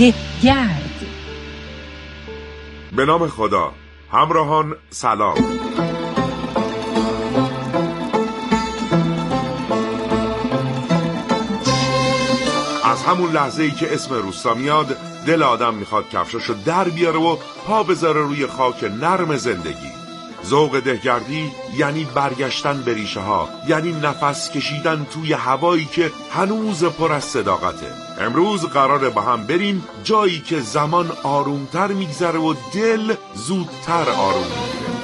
دهگرد. به نام خدا. همراهان سلام. از همون لحظه‌ای که اسم روستا میاد دل آدم میخواد کفشاشو در بیاره و پا بذاره روی خاک نرم زندگی. ذوق دهگردی یعنی برگشتن به ریشه ها، یعنی نفس کشیدن توی هوایی که هنوز پر از صداقته. امروز قراره با هم بریم جایی که زمان آرومتر میگذره و دل زودتر آروم میگیره.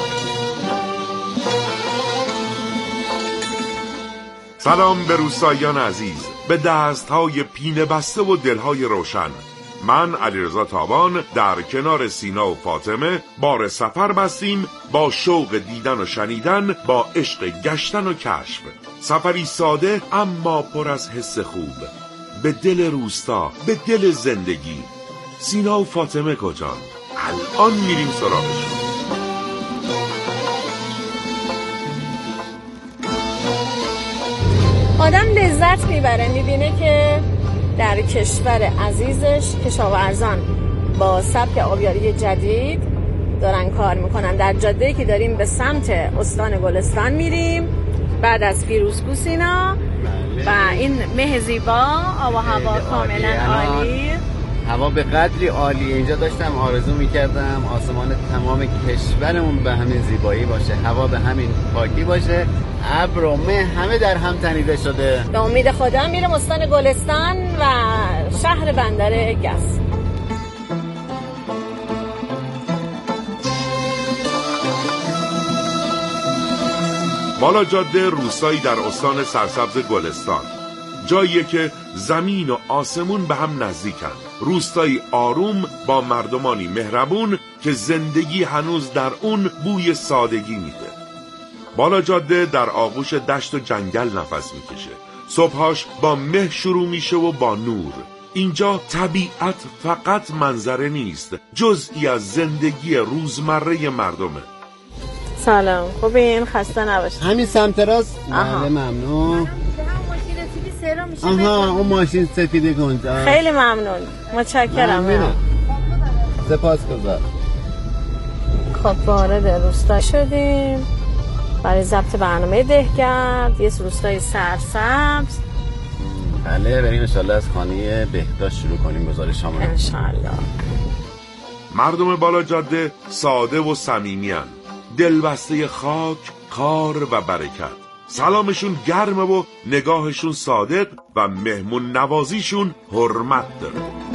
سلام به روستاییان عزیز، به دستهای پینه بسته و دلهای روشن. من علیرضا تابان در کنار سینا و فاطمه بار سفر بستیم با شوق دیدن و شنیدن، با عشق گشتن و کشف. سفری ساده اما پر از حس خوب، به دل روستا، به دل زندگی. سینا و فاطمه کجان؟ الان میریم سراغشون. آدم لذت میبره، میبینه که در کشور عزیزش کشاورزان با سبک آبیاری جدید دارن کار میکنن. در جاده‌ای که داریم به سمت استان گلستان میریم بعد از فیروزکو سینا و این مه زیبا، آب و هوا کاملا عالی، هوا به قدری عالی. اینجا داشتم آرزو میکردم آسمان تمام کشورمون به همین زیبایی باشه، هوا به همین پاکی باشه، ابر و مه همه در هم تنیده شده. به امید خدا میرم استان گلستان و شهر بندر گس. بالا جاده روستایی در استان سرسبز گلستان، جاییه که زمین و آسمون به هم نزدیکن. روستایی آروم با مردمانی مهربون که زندگی هنوز در اون بوی سادگی میده. بالا جاده در آغوش دشت و جنگل نفس میکشه. صبحاش با مه شروع میشه و با نور. اینجا طبیعت فقط منظره نیست، جزئی از زندگی روزمره مردمه. سلام، خوبین؟ خسته نباشید. همین سمت راست. بله ممنون. آها اون ماشین سفید گنجا. خیلی ممنون، متشکرم. سپاسگزار. خب وارد روستا شدیم برای ضبط برنامه دهگرد، یه روستای سرسبز. بله بریم انشالله از خانه بهداشت شروع کنیم گزارشامون. انشالله. مردم بالا جاده ساده و صمیمی‌ان، دلبسته خاک، کار و برکت. سلامشون گرمه و نگاهشون صادق و مهمون نوازیشون حرمت داره.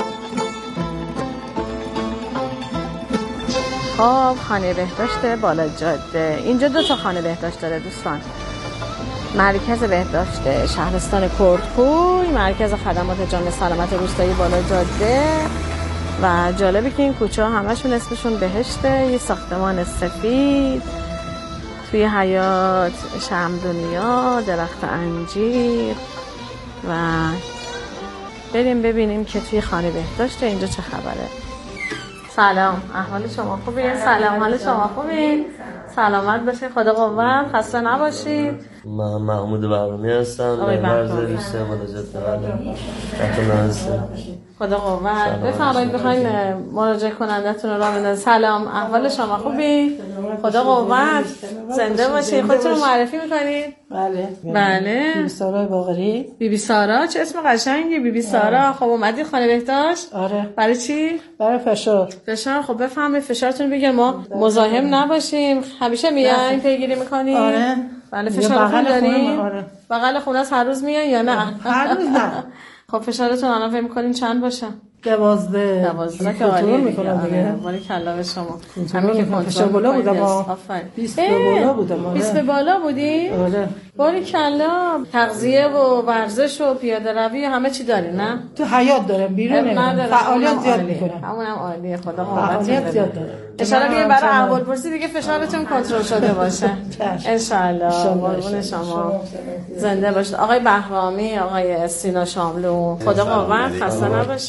خب خانه بهداشت بالا جاده، اینجا 2 تا خانه بهداشت داره دوستان. مرکز بهداشت شهرستان کردکوی، مرکز خدمات جامعه سلامت روستایی بالا جاده. و جالبه که این کوچه ها همشون اسمشون بهشته. یه ساختمان سفید، توی حیاط شمعدونیا، درخت انجیر. و بریم ببینیم که توی خانه بهداشت اینجا چه خبره. سلام، احوال شما خوبه؟ سلام، حال شما خوبه؟ سلامت باشید، خدا قوت، خسته نباشید. من محمود بهرامی هستم، مرز روستا بالا جاده. خدا قوت. بفرمایید بخواین مراجعه کنندتون رو راه بندازید. سلام، احوال شما خوبی؟ خدا قوت، زنده باشید. خودتون رو معرفی میکنید؟ بله. بیبی سارا باقری. بیبی سارا، چه اسم قشنگی، بیبی سارا. خب اومدید خانه بهداشت؟ آره. برای چی؟ برای فشار. خب بفهمید فشارتون بگه ما مزاحم نباشیم. همیشه میاین پیگیری میکنید؟ آره. بله. فشار خون دارین؟ آره. بغل خونه از هر روز میان یا نه؟ هر روز نه. خب فشارتون الان فکر می‌کنین چند باشه؟ 12 که عالی میکنم دیگه. ولی کلا به شما. همین که فشار بالا بودم. 20 بالا بودم. 20 به بالا بودی؟ آره. ولی کلا تغذیه و ورزش و پیاده روی همه چی داری نه؟ تو حیاط دارم، بیرون نمیرم. فعالیت زیاد میکنم. همونم عالیه، خدا فعالیت زیاد دارم. ان شاء الله برای احوالپرسی دیگه فشارتون کنترل شده باشه. ان شاء الله. قربون شما. زنده باشید. آقای بهرامی، آقای سینا شاملو، خدا قوت، خسته نباشید.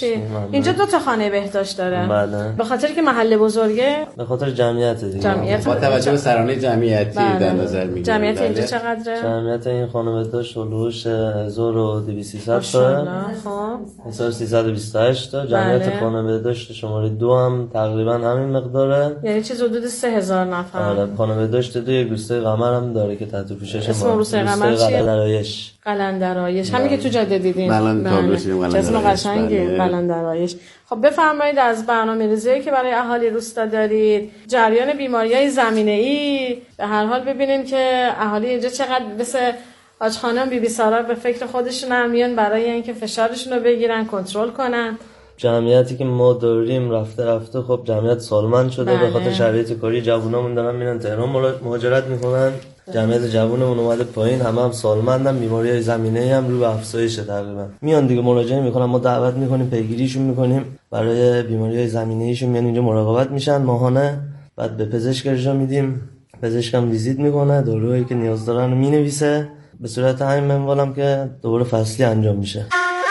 اینجا 2 تا خانه بهداشت داره. بله. به خاطر که محله بزرگه، به خاطر جمعیت دیگه. جمعیت با توجه به سرانه جمعیتی در نظر میگیریم. جمعیت اینجا چقدره؟ جمعیت این خانه بهداشت هلوش 1200 تا. خب 1328 تا. جمعیت خانه بهداشت شماره 2 هم تقریبا همین مقداره. یعنی چیز حدود 3000 نفر. آره خانه بهداشت 2 یک روستای قمر هم داره که تحت پوشش اسم روستای قمر چیه؟ قلندرایش. همین که تو جاده دیدین. بله. اسم قشنگه قلندرایش. خب بفرمایید از برنامه‌ریزی که برای اهالی روستا دارید، جریان بیماری‌های زمینه‌ای، به هر حال ببینیم که اهالی اینجا چقدر مثل حاج خانم بی بی سارا به فکر خودشون هم میان برای اینکه فشارشون رو بگیرن، کنترل کنن. جمعیتی که ما داریم رفته خب جمعیت سالمند شده. به خاطر شرایط کاری جوونامون دارن میرن تهران مهاجرت میکنن. جمعیت جوونمون اومده پایین، هم سالمندن، بیماری‌های زمینه‌ای هم رو به افزایشه تقریبا. میان دیگه مراجعه میکنن، ما دعوت میکنیم، پیگیریشون میکنیم برای بیماری‌های زمینه‌ایشون، میان اینجا مراقبت میشن ماهانه. بعد به پزشک ارجاع میدیم، پزشکم ویزیت میکنه، داروهایی که نیاز دارن رو مینویسه. به صورت همین منوالم که دوباره فصلی انجام میشه.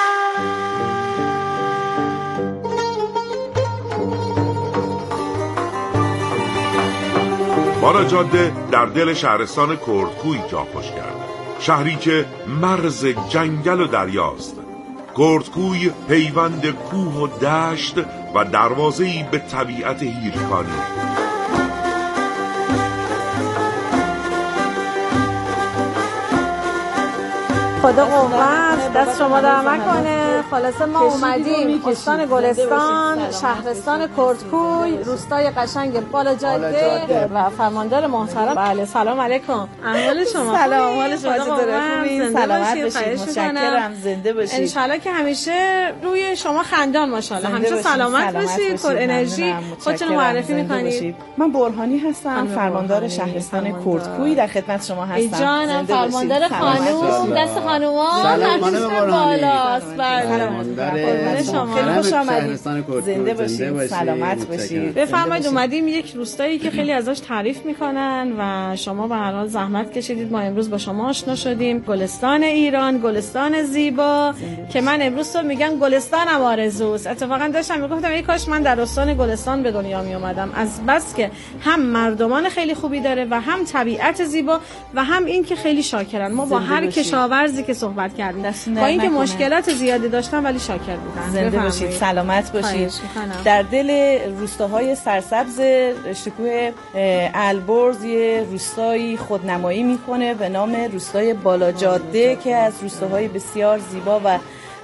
بالا جاده در دل شهرستان کردکوی جا خوش کرده، شهری که مرز جنگل و دریاست. کردکوی پیوند کوه و دشت و دروازه‌ای به طبیعت هیرکانی. خدا قوت، دست شما در نکنه. خلاصه ما اومدیم استان گلستان، شهرستان کردکوی، روستای قشنگ بالا جاده و فرماندار محترم. بله سلام علیکم. احوال شما؟ سلام، حال شما چطوره؟ خوبین؟ سلامت باشید. متشکرم. زنده باشید. ان شاءالله که همیشه روی شما خندان ماشاءالله. همیشه سلامت باشید، پر انرژی. خودتون معرفی می‌کنید؟ من برهانی هستم، فرماندار شهرستان کردکوی، در خدمت شما هستم. جانم فرماندار خانم، دست خانوما همیشه بالاست. خیلی خوش آمدید. زنده باشید، سلامت باشید. بفرمایید اومدیم یک روستایی که خیلی ازش تعریف میکنن و شما به هر حال زحمت کشیدید، ما امروز با شما آشنا شدیم. گلستان ایران، گلستان زیبا که من امروز تو میگم گلستانم آرزوست. اتفاقا داشتم میگفتم ای کاش من در استان گلستان به دنیا می اومدم، از بس که هم مردمان خیلی خوبی داره و هم طبیعت زیبا و هم این که خیلی شاکرن. ما با هر کشاورزی که صحبت کردیم با اینکه مشکلات زیادی داشتن ولی شاکر بودن. زنده باشید، سلامت باشید. در دل روستاهای سرسبز شکوه البرز یه روستایی خودنمایی میکنه به نام روستای بالا جاده که از روستاهای بسیار زیبا و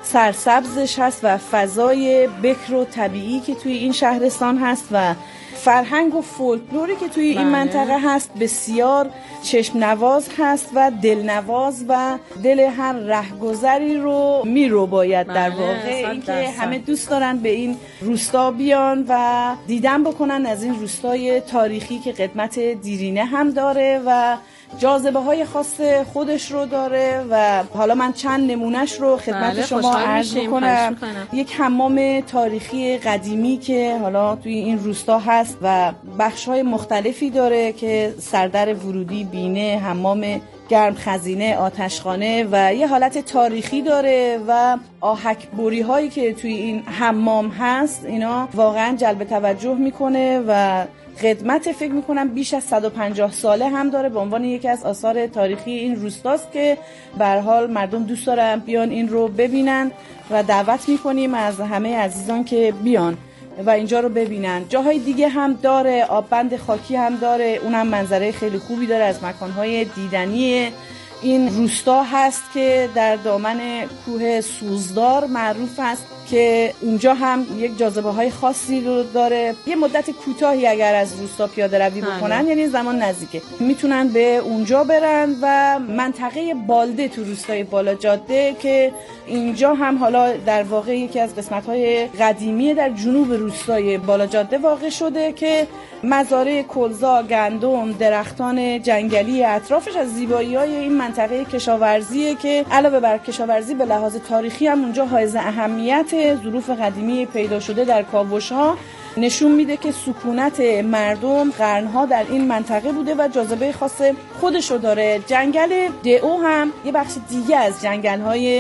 سرسبزش هست و فضای بکر و طبیعی که توی این شهرستان هست و فرهنگ و فولکلوری که توی این منطقه هست بسیار چشم نواز هست و دلنواز و دل هر رهگذری رو باید در واقع اینکه همه دوست دارن به این روستا بیان و دیدن بکنن از این روستای تاریخی که قدمت دیرینه هم داره و جاذبه های خاص خودش رو داره و حالا من چند نمونهش رو خدمت شما عرض میکنم. یک حمام تاریخی قدیمی که حالا توی این روستا هست و بخش های مختلفی داره که سردر ورودی، بینه، حمام گرم خزینه، آتشخانه و یه حالت تاریخی داره و آهکبری هایی که توی این حمام هست اینا واقعا جلب توجه میکنه و خدمت فکر میکنم بیش از 150 ساله هم داره به عنوان یکی از آثار تاریخی این روستاست که به هر حال مردم دوست دارن بیان این رو ببینن و دعوت میکنیم از همه عزیزان که بیان و اینجا رو ببینن. جاهای دیگه هم داره، آببند خاکی هم داره، اونم منظره خیلی خوبی داره، از مکانهای دیدنی این روستا هست که در دامن کوه سوزدار معروف است که اونجا هم یک جاذبه های خاصی رو داره. یه مدت کوتاهی اگر از روستا پیاده روی بکنن یعنی زمان نزدیکه میتونن به اونجا برن و منطقه بالده تو روستای بالا جاده که اینجا هم حالا در واقع یکی از قسمت‌های قدیمی در جنوب روستای بالا جاده واقع شده که مزارع کلزا، گندم، درختان جنگلی اطرافش از زیبایی‌های این منطقه کشاورزیه که علاوه بر کشاورزی به لحاظ تاریخی هم اونجا حائز اهمیت. ظروف قدیمی پیدا شده در کاوش‌ها نشون میده که سکونت مردم قرنها در این منطقه بوده و جاذبه خاص خودش رو داره. جنگل دئو هم یه بخش دیگه از جنگل‌های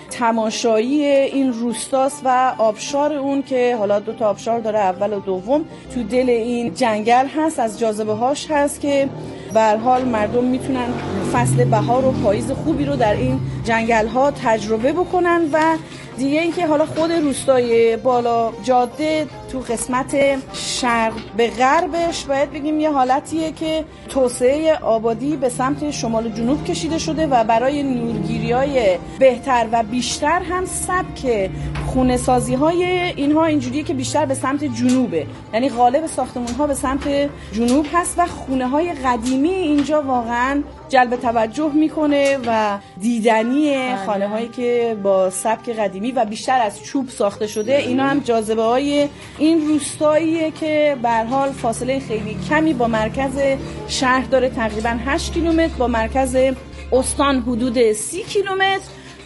تماشایی این روستاست و آبشار اون که حالا 2 تا آبشار داره، اول و دوم، تو دل این جنگل هست. از جاذبه هاش هست که به هر حال مردم میتونن فصل بهار و پاییز خوبی رو در این جنگل ها تجربه بکنن. و دیگه اینکه حالا خود روستای بالا جاده تو قسمت شرق به غربش باید بگیم یه حالتیه که توسعه آبادی به سمت شمال و جنوب کشیده شده و برای نورگیری‌های بهتر و بیشتر هم سبک خونه‌سازی‌های اینها اینجوریه که بیشتر به سمت جنوبه، یعنی غالب ساختمان‌ها به سمت جنوب هست و خونه‌های قدیمی اینجا واقعاً جلب توجه میکنه و دیدنی خانه‌هایی که با سبک قدیمی و بیشتر از چوب ساخته شده، اینا هم جاذبه‌های این روستاییه که به هر حال فاصله خیلی کمی با مرکز شهر داره، تقریباً 8 کیلومتر، با مرکز استان حدود 30 کیلومتر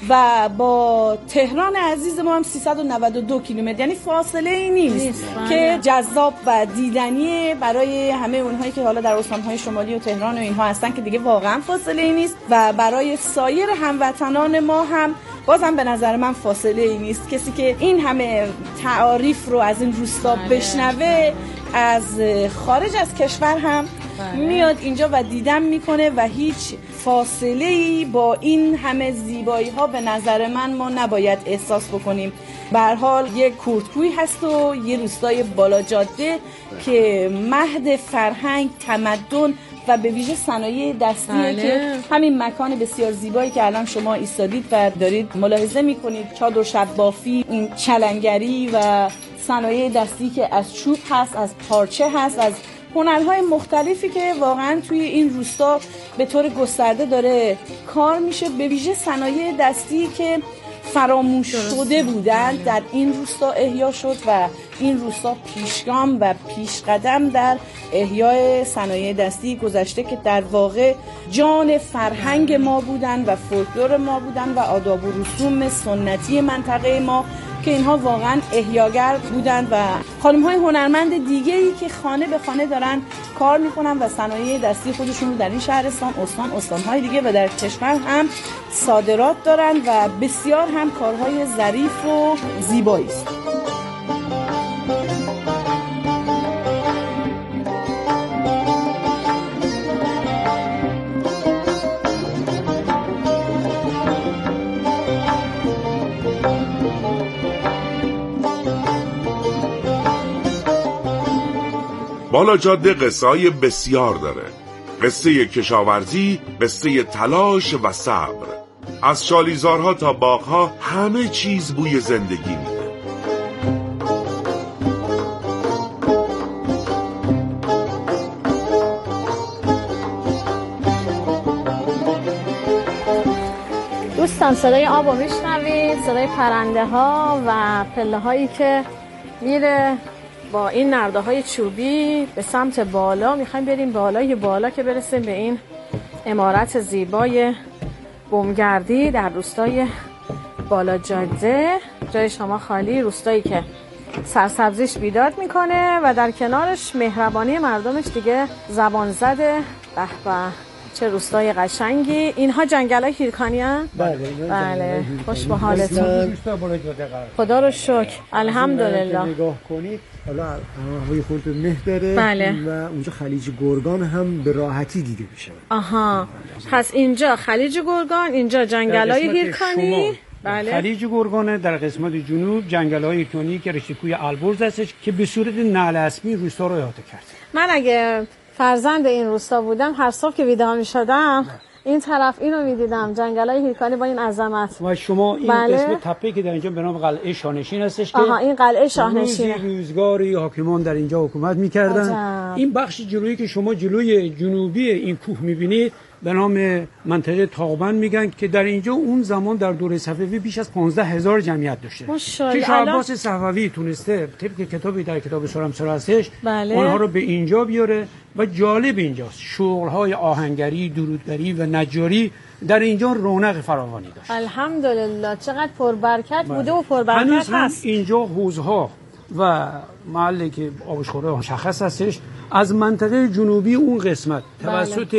و با تهران عزیز ما هم 392 کیلومتر، یعنی فاصله ای نیست که جذاب و دیدنی برای همه اونهایی که حالا در استان‌های شمالی و تهران و اینها هستن که دیگه واقعا فاصله ای نیست و برای سایر هموطنان ما هم بازم به نظر من فاصله ای نیست. کسی که این همه تعاریف رو از این روستا بشنوه از خارج از کشور هم میاد اینجا و دیدن میکنه و هیچ فاصله ای با این همه زیبایی ها به نظر من ما نباید احساس بکنیم. به هر حال یک کوردکوی هست و یه روستای بالا جاده که مهد فرهنگ، تمدن و به ویژه صنایع دستیه که همین مکان بسیار زیبایی که الان شما ایستادید و دارید ملاحظه میکنید، چادر شب بافی، این چلنگری و صنایع دستی که از چوب هست، از پارچه هست، از هنرهای مختلفی که واقعا توی این روستا به طور گسترده داره کار میشه، به ویژه صنایع دستی که فراموش شده بودن در این روستا احیا شد و این روستا پیشگام و پیشقدم در احیای صنایع دستی گذشته که در واقع جان فرهنگ ما بودن و فولکلور ما بودن و آداب و رسوم سنتی منطقه ما که اینها واقعا احیاگر بودن و خانم‌های هنرمند دیگه‌ای که خانه به خانه دارن کار میکنن و صنایع دستی خودشون رو در این شهرستان، استان‌های دیگه و در کشور هم صادرات دارن و بسیار هم کارهای ظریف و زیبایی است. بالا جاده قصه‌های بسیار داره، قصه کشاورزی، قصه تلاش و صبر. از شالیزارها تا باغها همه چیز بوی زندگی میده. دوستان صدای آب رو میشنوید، صدای پرنده ها و پله هایی که میره با این نرده های چوبی به سمت بالا. میخوایم بریم بالا که برسیم به این عمارت زیبای بومگردی در روستای بالا جاده. جای شما خالی، روستایی که سرسبزیش بیداد میکنه و در کنارش مهربانی مردمش دیگه زبان زده. به به چه روستای قشنگی. اینها جنگل‌های هیرکانی هستند؟ بله. خوش به حالتون. خدا رو شکر. الحمدلله. نگاه کنید حالا هوای خورد مه داره. بله. و اونجا خلیج گرگان هم به راحتی دیده میشه. آها. پس اینجا خلیج گرگان، اینجا جنگل‌های هیرکانی. بله. خلیج گرگان در قسمت جنوب جنگل‌های هیرکانی که رشته‌کوی البرز هستش که به صورت نعل اسمی روستا رو احاطه کرده. من اگه فرزند این روستا بودم هر صبح که بیدار می‌شدم این طرف اینو می‌دیدم، جنگل‌های هیرکانی با این عظمت. و شما این قسمت تپه‌ای که در اینجا به نام قلعه شاهنشین هستش که این قلعه شاهنشین روزگاری حاکمان در اینجا حکومت می‌کردن. این بخش جلویی که شما جلوی جنوبی این کوه می‌بینید به نام منطقه تاقبند میگن که در اینجا اون زمان در دوره صفوی بیش از 15,000 جمعیت داشته که شاه عباس صفوی تونسته طبق کتابی در کتاب سرمسرا هستش اونها رو به اینجا بیاره و جالب اینجاست شغل‌های آهنگری، درودگری و نجاری در اینجا رونق فراوانی داشت. الحمدلله چقدر پربرکت بوده و پربرکت هست. اینجا حوض‌ها و محلی که آبشخوره مشخص هستش از منطقه جنوبی اون قسمت توسط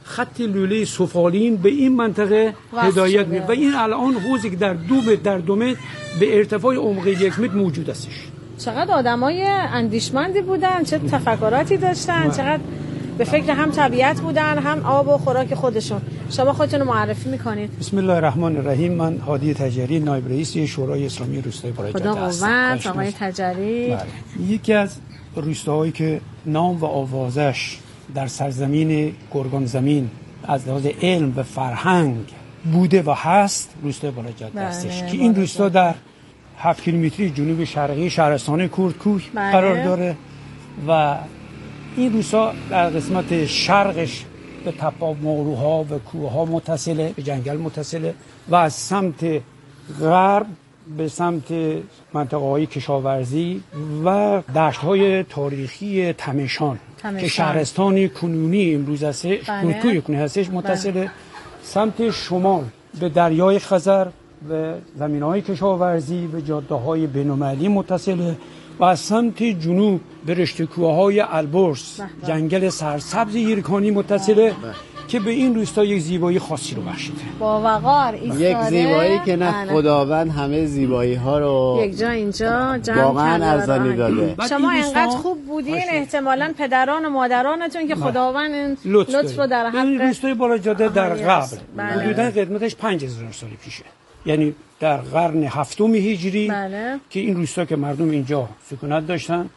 خط لوله سفالین به این منطقه هدایت می‌کنه و این الان حوضی که در 2 متر در 2 متر به ارتفاع عمق 1 متر موجود استش. چقدر آدمای اندیشمندی بودن، چه تفکراتی داشتن، چقدر به فکر هم طبیعت بودن هم آب و خوراک خودشون. شما خودتون رو معرفی میکنید؟ بسم الله الرحمن الرحیم. من هادی تجری، نایب رئیس شورای اسلامی روستای بالایجاده هستم. خدا قوت آقای تجری. یکی از روستاهایی که نام و آوازش در سرزمین گرگان زمین از لحاظ علم و فرهنگ بوده و هست روستای بالایجاده هستش که این روستا در 7 کیلومتری جنوب شرقی شهرستان کردکوی قرار داره و این روستا در قسمت شرقش به تپه ماروها و کوهها متصله، به جنگل متصله و از سمت غرب به سمت منطقه‌های کشاورزی و دشت‌های تاریخی تمشان که شهرستان کنونی امروز هست، کردکوی کنونی هستش، متصله. سمت شمال به دریای خزر و زمین‌های کشاورزی و جاده‌های بین‌المللی متصله و از سمت جنوب به رشته کوههای البرز جنگل سرسبز هیرکانی متصله که به این روستا یک زیبایی خاصی رو بخشیده. با وقار ایستاده. یک زیبایی که نه خداوند همه زیبایی ها رو یک جا اینجا جمع واقعا ارزانی داده. شما اینقدر خوب بودین احتمالاً پدران و مادرانتون که خداوند لطف رو در حق این روستای بالایجاده در قبل حدوداً قدمتش 5000 سال پیشه، یعنی در قرن 7 هجری که این روستا که مردم اینجا سکونت داشتن.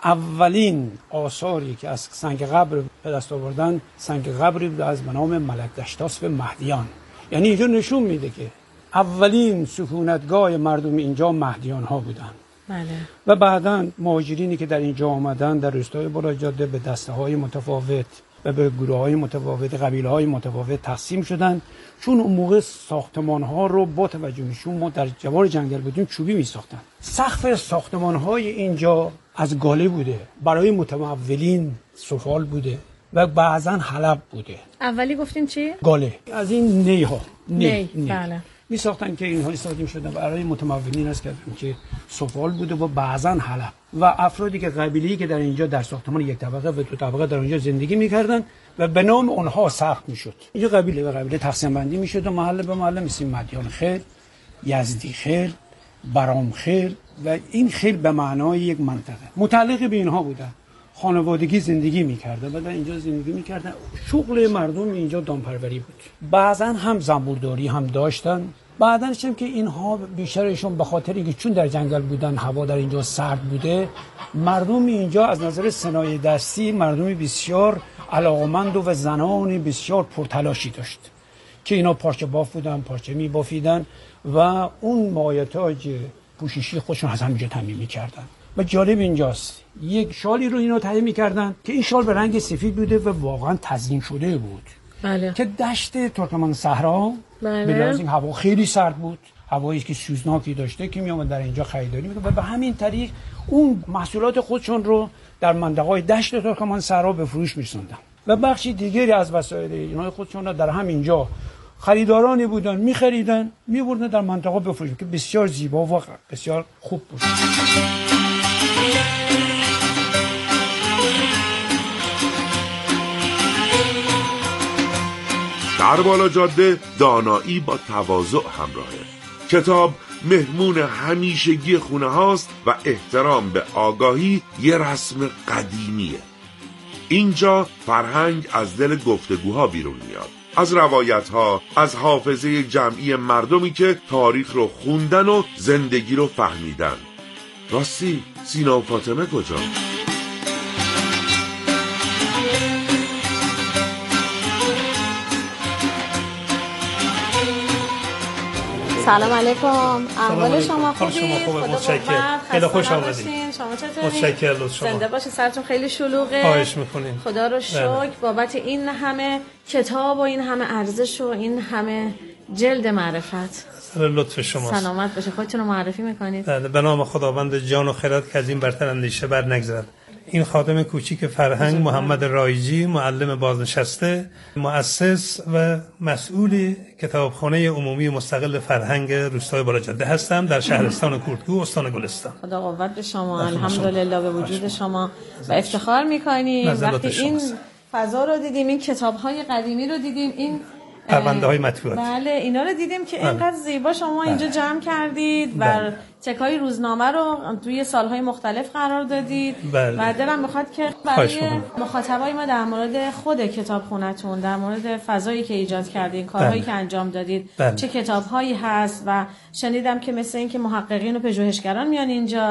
اولین آثاری که از سنگ قبر به دست آوردن سنگ قبری بود از نام ملک دشتاسپ مهدیان، یعنی اینجا نشون میده که اولین سکونتگاه مردم اینجا مهدیان ها بودن. و بعداً مهاجرینی که در اینجا آمدن در روستای بالایجاده به دسته های متفاوت و به گروه های متفاوت، قبیله های متفاوت تقسیم شدن، چون اون موقع ساختمان ها رو با توجه نشون ما در جوار جنگل بودیم چوبی می ساختن. سقف ساختمان های اینجا از گاله بوده، برای متمولین سفال بوده و بعضا حلب بوده. اولی گفتین چی؟ گاله. از این نی ها نی. بله. می ساختن که اینها استفاده می شدن برای متمولین است که سفال بوده و بعضا حلب و افرادی که قبیله‌ای که در اینجا در ساختمان یک طبقه و دو طبقه در اونجا زندگی می‌کردن و به نام اونها سقف می‌شد. اینجا قبیله به قبیله تقسیم بندی می‌شد و محله به محله مثل مدیان خیل، یزدی خیل، برام خیل و این خیل به معنای یک منطقه متعلق به اینها بودن. خانوادگی زندگی می‌کردن و در اینجا زندگی می‌کردن. شغل مردم اینجا دامپروری بود. بعضا هم زنبورداری هم داشتن. بعدنش هم که اینها بیشترشون به خاطر اینکه چون در جنگل بودن هوا در اینجا سرد بوده، مردم اینجا از نظر صنایع دستی مردم بسیار علاقمند و زنان بسیار پرتلاشی داشت که اینا پارچه باف بودن، پارچه می بافیدن و اون مایحتاج پوششی خودشون از همینجا تامین می‌کردن. و جالب اینجاست یک شالی رو اینا تهیه می‌کردن که این شال به رنگ سفید بوده و واقعا تزیین شده بود. که دشت ترکمان صحرا به لحاظ این هوا خیلی سرد بود، هوایی که سوزناکی داشته که می‌آمد در اینجا خریداری می‌کرد و به همین طریق اون محصولات خودشون رو در منطقه‌های دشت ترکمان صحرا به فروش می‌رسوندن و بخشی دیگری از وسایل اینا خودشون رو در همینجا خریدارانی بودن می‌خریدن می‌بردن در منطقه بفروشن که بسیار زیبا و بسیار خوب بود. در بالایجاده دانایی با تواضع همراهه. کتاب مهمون همیشگی خونه هاست و احترام به آگاهی یه رسم قدیمیه. اینجا فرهنگ از دل گفتگوها بیرون میاد، از روایت ها، از حافظه جمعی مردمی که تاریخ رو خوندن و زندگی رو فهمیدن. راستی سینا و فاطمه کجا؟ سلام علیکم. احوال شما خوبید؟ خیلی خوش آمدید. شما چطورید؟ متشکرم. شما زنده باشید. سرتون خیلی شلوغه. خواهش می‌کنیم. خدا رو شکر بابت این همه کتاب و این همه ارزش و این همه جلد معرفت. لطف شماست. سلامت باشه. خودتون رو معرفی می‌کنید؟ به نام خداوند جان و خرد که از این برتر اندیشه بر نگذرد. این خادم کوچیک فرهنگ محمد رایجی، معلم بازنشسته، مؤسس و مسئول کتابخانه عمومی مستقل فرهنگ روستای بالایجاده هستم در شهرستان کردکو استان گلستان. خدا قوت به شما. الحمدلله به وجود شما و افتخار می‌کنیم وقتی این فضا رو دیدیم، این کتاب‌های قدیمی رو دیدیم، این پرونده‌های مطبوعات. بله اینا رو دیدیم که اینقدر زیبا شما اینجا جمع کردید و تکای روزنامه رو توی سالهای مختلف قرار دادید و دلم بخواد که برای مخاطبای ما در مورد خود کتابخونه‌تون، در مورد فضایی که ایجاد کردین، کارهایی که انجام دادید، چه کتاب‌هایی هست و شنیدم که مثل این که محققین و پژوهشگران میان اینجا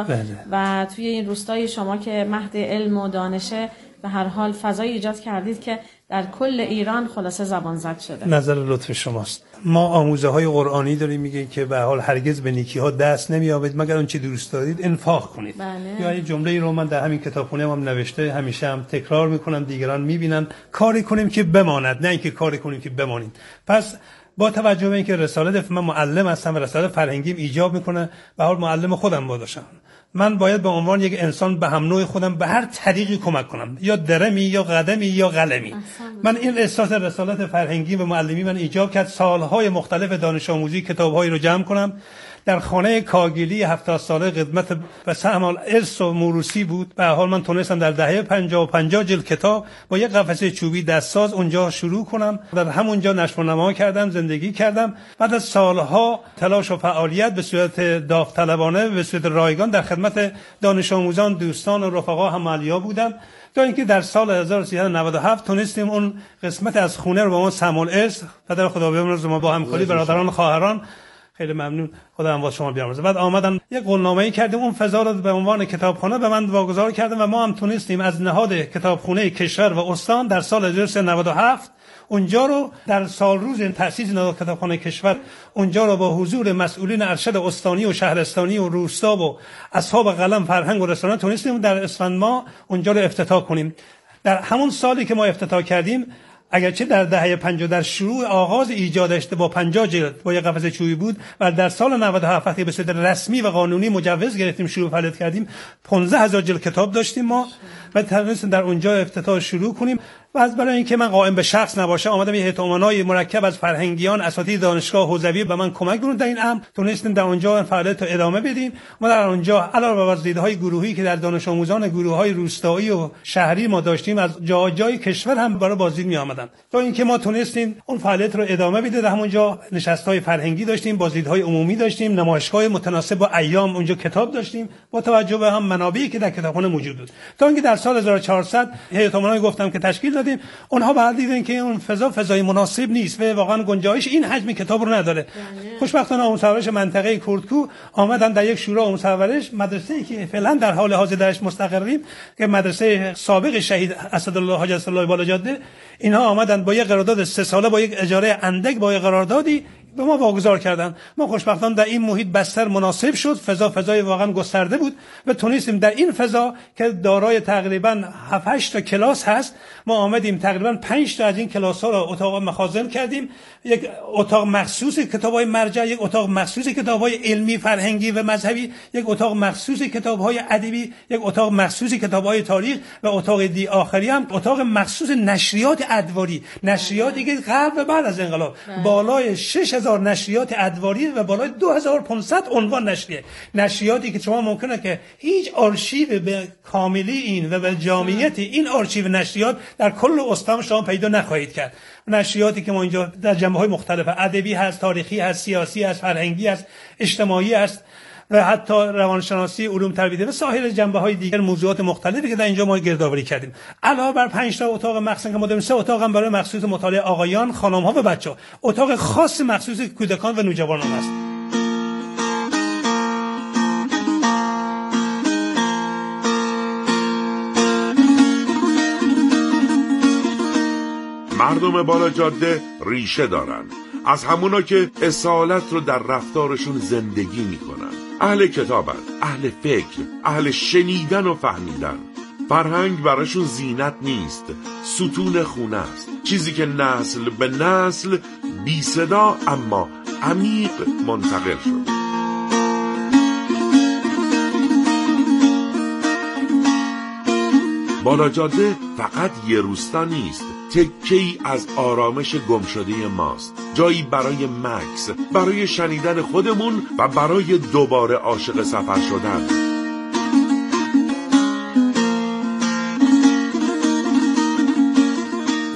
و توی این روستای شما که مهد علم و دانشه به هر حال فضایی ایجاد کردید که در کل ایران خلاصه زبان زد شده. نظر لطف شماست. ما آموزه های قرآنی داریم میگه که به حال هرگز به نیکی ها دست نمیابید مگر اون چی دوست دارید انفاق کنید. یا این جمله رو من در همین کتابخونه هم نوشته، همیشه هم تکرار میکنم، دیگران میبینن. کاری کنیم که بماند، نه اینکه کاری کنیم که بمانید. پس با توجه به اینکه رساله من معلم هستم و رساله فرهنگیم ایجاب میکنه به حال معلم خودم باشم، من باید به عنوان یک انسان به هم نوع خودم به هر طریقی کمک کنم، یا درمی یا قدمی یا قلمی. من این احساس رسالت فرهنگی و معلمی من ایجاب کرد سالهای مختلف دانش آموزی کتاب‌هایی رو جمع کنم. در خانه کاگلی 70 ساله خدمت و سهم ارث و موروثی بود. به حال من تونستم در دهه 50 جلد کتاب با یک قفسه چوبی دستساز اونجا شروع کنم. در همونجا نشر و نما کردم، زندگی کردم. بعد از سالها تلاش و فعالیت به صورت داوطلبانه به صورت رایگان در خدمت دانش آموزان، دوستان و رفقا همالیا بودم تا اینکه در سال 1397 تونستیم اون قسمت از خونه رو با ما سهم الارث پدر خدا بیامرز ما با همکاری برادران خواهران، خیلی ممنون، خدا اموات شما بیامرزه. بعد آمدن یک قولنامه‌ای کردیم، اون فضا رو به عنوان کتابخانه به من واگذار کردم و ما هم تونستیم از نهاد کتابخانه کشور و استان در سال 1397 اونجا رو در سال روز تأسیس نهاد کتابخانه کشور اونجا رو با حضور مسئولین ارشد استانی و شهرستانی و روستا و اصحاب قلم، فرهنگ و رسانه تونستیم در اسفند ماه اونجا رو افتتاح کنیم. در همون سالی که ما افتتاح کردیم، اگرچه در دهه 50 در شروع آغاز ایجادش با 50 جلد با یک قفسه چوبی بود و در سال 97 وقتی به صورت رسمی و قانونی مجوز گرفتیم شروع فعالیت کردیم 15000 جلد کتاب داشتیم ما و تونستیم در اونجا افتتاح شروع کنیم. و از برای اینکه من قائم به شخص نباشم آمدم یه هیئت امنای مرکب از فرهنگیان، اساتید دانشگاه حوزوی به من کمک کردند در این امر. تونستیم در اونجا فعالیت رو ادامه بدیم. ما در اونجا علاوه بر دیدهای گروهی که در دانش آموزان گروه‌های روستایی و شهری ما داشتیم، از جای کشور هم برای بازدید می آمدن تا اینکه ما تونستیم اون فعالیت رو ادامه بدیم. در همونجا نشست‌های فرهنگی داشتیم، بازدیدهای عمومی داشتیم، نمایشگاه متناسب با ایام اونجا کتاب داشتیم با توجه به هم منابعی که در کتابخانه موجود بود. تا اینکه در سال 1400 هیئت امنای گفتم که تشکیل دادیم. اونها بعد دیدن که اون فضای مناسب نیست و واقعا گنجایش این حجم کتاب رو نداره. خوشبختانه آموزش پرورش منطقه کردکو آمدن در یک شورای آموزش پرورش، مدرسه‌ای که فعلا در حال حاضر درش مستقریم که مدرسه سابق شهید اسدالله حاج اسدالله بالاجاده، اینها آمدن با یک قرارداد 3 ساله با یک اجاره اندک با یک قراردادی به ما واگذار کردن. ما خوشبختانه در این محیط بستر مناسب شد، فضای واقعا گسترده بود و تونستیم در این فضا که دارای تقریبا 7-8 تا کلاس هست، ما آمدیم تقریبا 5 تا از این کلاس‌ها رو اتاق مخازن کردیم، یک اتاق مخصوص کتاب‌های مرجع، یک اتاق مخصوص کتاب‌های علمی، فرهنگی و مذهبی، یک اتاق مخصوص کتاب‌های ادبی، یک اتاق مخصوص کتاب‌های تاریخ و اتاق دی آخری هم اتاق مخصوص نشریات ادواری، نشریاتی که قبل و بعد از انقلاب بالای 6000 نشریات ادواری و بالای 2500 عنوان نشریاتی که شما ممکنه که هیچ آرشیو به کاملی این و به جامعیت این آرشیو نشریات در کل استان شما پیدا نخواهید کرد. نشریاتی که ما اینجا در جنبه‌های مختلف ادبی هست، تاریخی هست، سیاسی هست، فرهنگی هست، اجتماعی هست و حتی روانشناسی، علوم تربیتی و سایر جنبه‌های دیگر موضوعات مختلفی که در اینجا ما گردآوری کردیم. علاوه بر 5 تا اتاق مخصوص که ما داریم، 3 اتاق هم برای مخصوص مطالعه آقایان، خانم‌ها و بچه‌ها، اتاق خاص مخصوص کودکان و نوجوانان است. مردم بالا جاده ریشه دارن، از همونا که اصالت رو در رفتارشون زندگی میکنن. اهل کتابن، اهل فکر، اهل شنیدن و فهمیدن. فرهنگ براشون زینت نیست، ستون خونه است، چیزی که نسل به نسل بی صدا اما عمیق منتقل شد. بالا جاده فقط یه روستا نیست، تکه‌ای از آرامش گمشده ماست، جایی برای مکث، برای شنیدن خودمون و برای دوباره عاشق سفر شدن.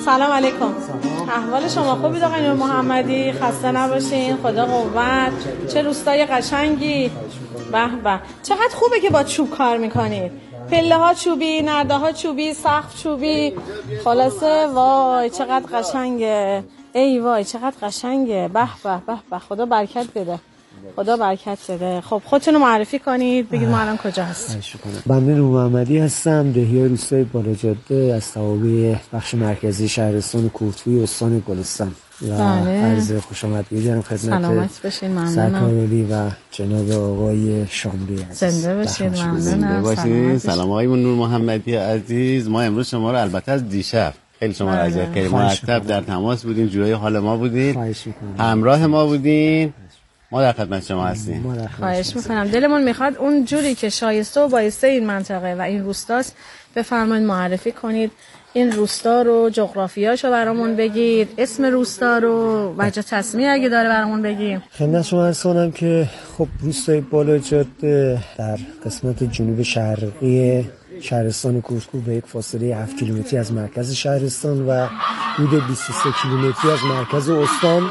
سلام علیکم. احوال شما خوبید آقای نور محمدی؟ خسته نباشین، خدا قوت. چه روستای قشنگی. به به، چقدر خوبه که با چوب کار میکنید. پله ها چوبی، نرده ها چوبی، سقف چوبی. خلاصه وای چقدر قشنگه. ای وای چقدر قشنگه. به به به به، خدا برکت بده. خدا برکت بده. خب خودتون رو معرفی کنید، بگید ما الان کجا هستیم. بنده نور محمدی هستم، دهیار روستای بالاجاده از توابع بخش مرکزی شهرستان کوهتوی استان گلستان. عرض خوش آمدگویی دارم خدمت سرکارعلی و جناب آقای شاملوی عزیز. زنده باشید. ممنونم. سلام آقای نور محمدی عزیز. ما امروز شما رو البته از دیشب خیلی شما را خیلی مرتب در تماس بودین، جوی حال ما بودین، همراه ما بودین. ما در خدمت شما هستیم. خواهش میکنم. دلمون میخواد اون جوری که شایسته و بایسته این منطقه و این روستاست بفرمایید معرفی کنید. این روستا رو، جغرافیاشو برامون بگید، اسم روستا رو، وجه تسمیه اگه داره برامون بگیم. خدمت شما عرض کنم که خب روستای بالاجاده در قسمت جنوب شرقی شهرستان کوهتو به یک فاصله 7 کیلومتری از مرکز شهرستان و حدود 23 کیلومتری از مرکز استان.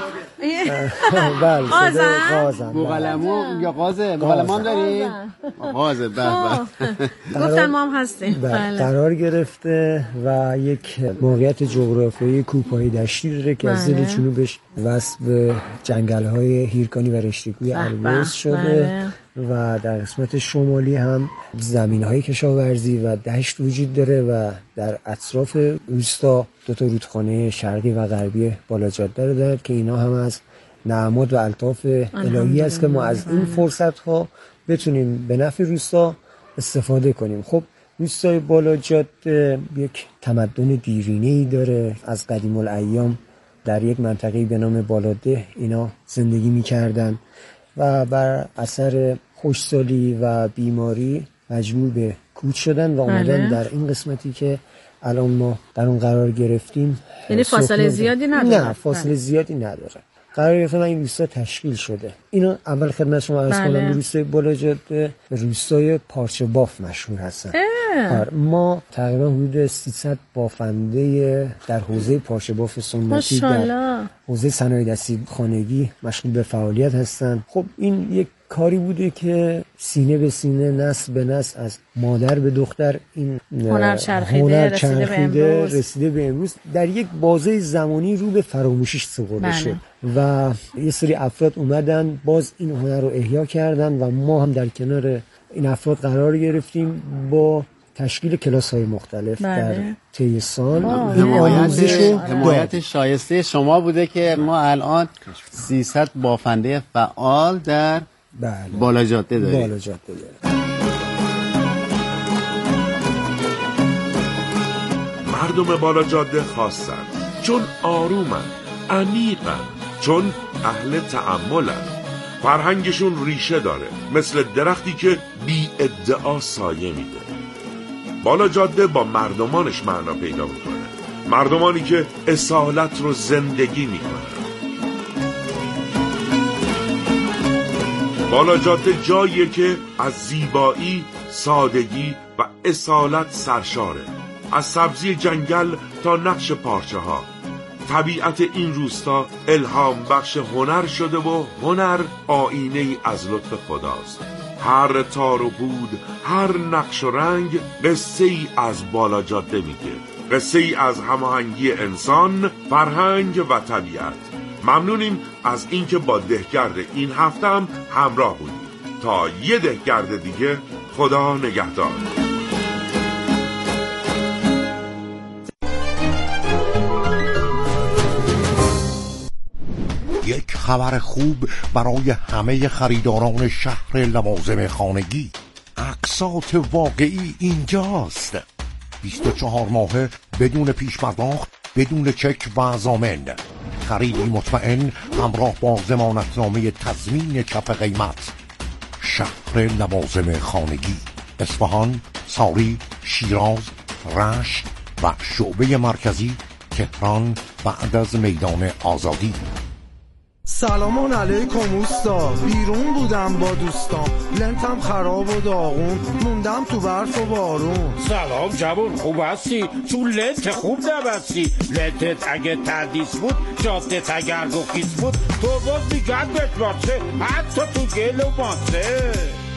بله غازم. بوقلمو یا غازه؟ بوقلمو هم داری؟ غازه. گفتن ما هم هستیم. قرار گرفته و یک موقعیت جغرافیایی کوهپایه دشتی داره که از زیر جنوبش وصل به جنگل‌های هیرکانی و رشته‌کوی البرز شده و در قسمت شمالی هم زمین‌های کشاورزی و دشت وجود داره و در اطراف روستا دو تا رودخانه شرقی و غربی بالاجاده رو داره که اینا هم از نعمات و الطاف الهی است که ما از این فرصت‌ها بتونیم به نفع روستا استفاده کنیم. خب روستای بالاجاده یک تمدن دیرینه‌ای داره. از قدیم الایام در یک منطقه‌ای به نام بالاده اینا زندگی می‌کردن و بر اثر خشکسالی و بیماری مجبور به کوچ شدن و اومدن در این قسمتی که الان ما در اون قرار گرفتیم. یعنی فاصله زیادی نداره؟ نه فاصله زیادی نداره. قرار گرفتن این روستا تشکیل شده. اینو اول خدمت شما عرض کنم روستای بالاجاده روستای پارچه باف مشهور هستن. ما تقریبا حدود 300 بافنده در حوزه پارچه باف سنتی در حوزه صنایع دستی خانگی مشغول به فعالیت هستن. خب این یک کاری بوده که سینه به سینه، نسل به نسل، از مادر به دختر این هنر چرخیده رسیده به امروز در یک بازه زمانی رو به فراموشی سپرده شد و یه سری افراد اومدن باز این هنر رو احیا کردن و ما هم در کنار این افراد قرار گرفتیم با تشکیل کلاس‌های مختلف در طی سال. حمایت شایسته شما بوده که ما الان 300 بافنده فعال در بالاجاده داریم. مردم بالاجاده خاصن چون آرومن، عمیقن، چون اهل تأملن. فرهنگشون ریشه داره، مثل درختی که بی ادعا سایه میده. بالاجاده با مردمانش معنا پیدا میکنه، مردمانی که اصالت رو زندگی میکنن. بالاجاده جاییه که از زیبایی، سادگی و اصالت سرشاره. از سبزی جنگل تا نقش پارچه ها، طبیعت این روستا الهام بخش هنر شده و هنر آینه‌ای از لطف خداست. هر تار و بود، هر نقش و رنگ قصه‌ای از بالاجاده میگه، قصه‌ای از هماهنگی انسان، فرهنگ و طبیعت. ممنونیم از اینکه با دهگرد این هفته هم همراه بودیم. تا یه دهگرد دیگه، خدا نگهدار. یک خبر خوب برای همه خریداران شهر لوازم خانگی. اقساط واقعی اینجاست. 24 ماهه بدون پیش پرداخت، بدون چک و ضامن. خریدی مطمئن همراه با ضمانتنامه تضمین کف قیمت. شهر لوازم خانگی، اصفهان، ساری، شیراز، رشت و شعبه مرکزی تهران بعد از میدان آزادی. سلامان علیکم اوستا، بیرون بودم با دوستان، لنتم خراب و داغون، موندم تو برف و بارون. سلام جوون، خوب هستی؟ چون لنت خوب نبستی. لنتت اگه تردیس بود، جادت اگر گخیز بود، تو باز میگرد بهت باشه، حتی تو گل و ماسه.